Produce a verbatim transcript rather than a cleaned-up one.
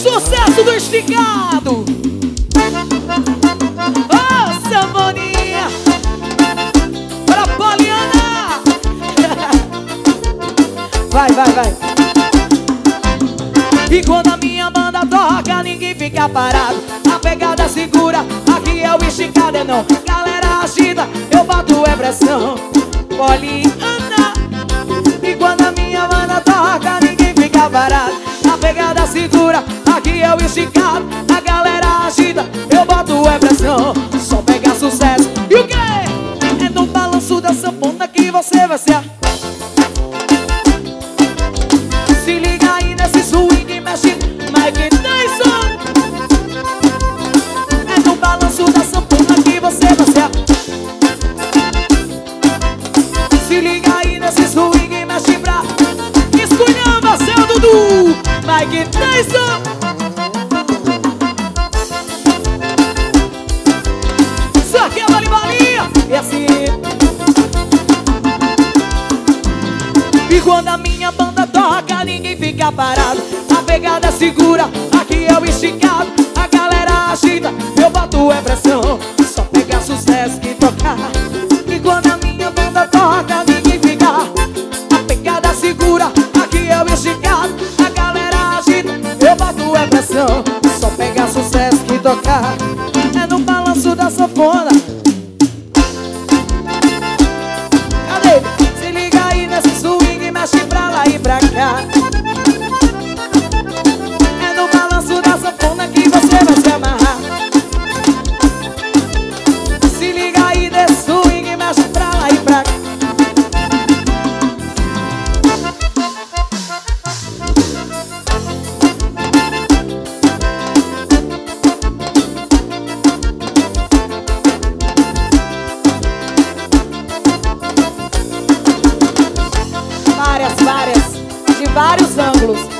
Sucesso do esticado. Ô, sanfoninha pra Poliana. Vai, vai, vai. E quando a minha banda toca, ninguém fica parado. A pegada segura, aqui é o esticado, é não. Galera agita, eu boto é pressão. Poliana. E quando a minha banda toca, ninguém fica parado. A pegada segura, aqui é o esticado. A galera agita, eu boto é pressão. Só pega sucesso. E o quê? É no balanço da sanfona que você vai ser. Se liga aí nesse swing, mexe Mike Tyson. É no balanço da sanfona que você vai ser. Se liga aí nesse swing, mexe pra esculhamba, seu Dudu Mike Tyson. Isso aqui é vale balinha. E assim. E quando a minha banda toca, ninguém fica parado. A pegada segura, aqui é o esticado. A galera agita, eu boto é pressão. Só pegar sucesso que tocar. E quando a minha banda toca, ninguém fica. A pegada segura, aqui é o esticado. A galera agita, eu boto é pressão. Só pegar sucesso que tocar. É no balanço da sanfona. Cadê? Se liga aí nesse swing, mexe pra lá e pra cá. É no balanço da sanfona que você vai se amarrar. Se liga aí nesse swing, mexe pra lá e pra cá. Várias, várias, de vários ângulos.